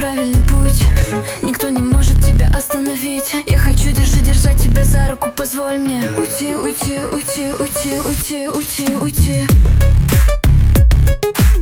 правильный путь. Никто не может тебя остановить. Я хочу держать тебя за руку. Позволь мне уйти, уйти, уйти, уйти, уйти, уйти, уйти.